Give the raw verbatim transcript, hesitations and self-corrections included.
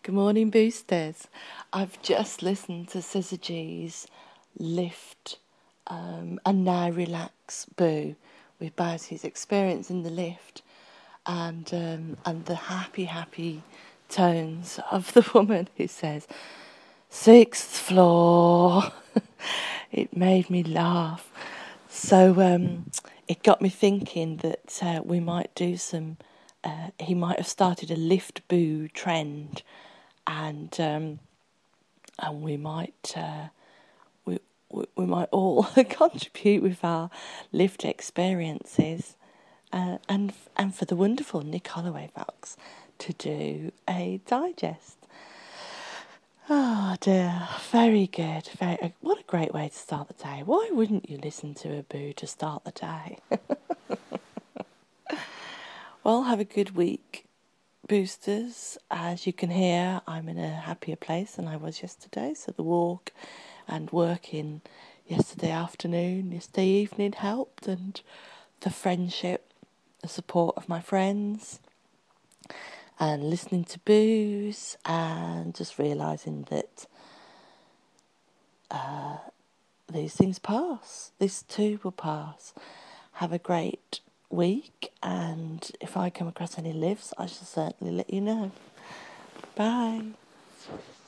Good morning, boosters. I've just listened to Syzygy's Lift um, and Now Relax Boo about his experience in the lift and um, and the happy, happy tones of the woman who says, sixth floor. It made me laugh. So um, it got me thinking that uh, we might do some, uh, he might have started a lift boo trend, and um, and we might uh, we, we we might all contribute with our lift experiences, uh, and and for the wonderful Nick Holloway folks to do a digest. Oh dear, very good. Very, what a great way to start the day. Why wouldn't you listen to a boo to start the day? Well, have a good week, boosters. As you can hear, I'm in a happier place than I was yesterday. So the walk and working yesterday afternoon, yesterday evening helped, and the friendship, the support of my friends, and listening to boos, and just realising that uh, these things pass. This too will pass. Have a great week, and if I come across any lives, I shall certainly let you know. Bye.